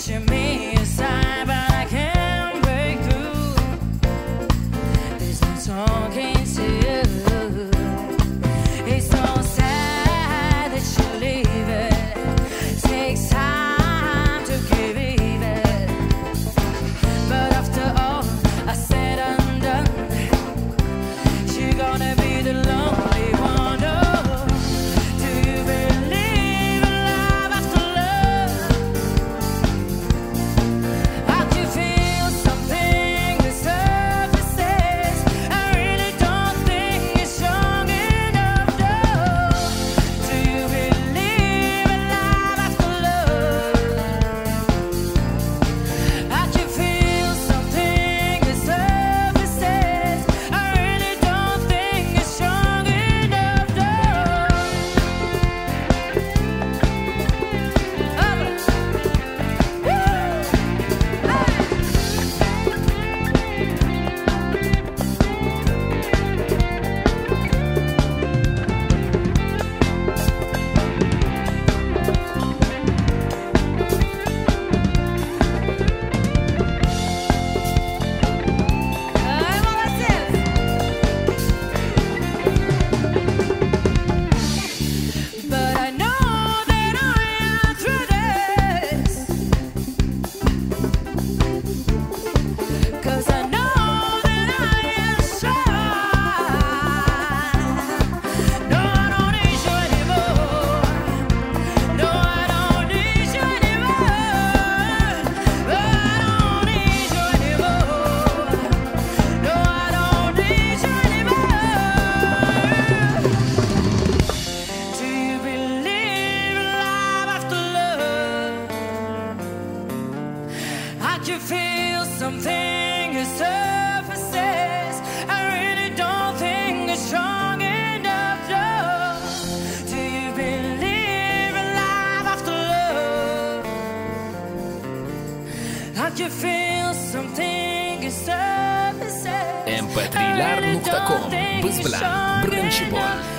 pushing me aside, but I can't break through. There's no talking to you. It's so sad that you're leaving. Takes time to give even. But after all I said and done, you're gonna be the lonely one. Oh, do you believe in love after love? I can feel something that surfaces. I really don't think it's strong enough. No. Do you believe in love after love? I can feel something that surfaces. I really don't think it's strong enough. No. But I know that I am through this, 'cause I know that I am strong. No, I don't need you anymore. No, I don't need you anymore. I don't need you anymore. No, I don't need you anymore. Do you believe in love after love? I can feel something that surfaces. I really don't think it's strong enough. No. Do you believe in love after love? I can feel something that surfaces. mp3lar.com. Biz bilan birinchi bo'l.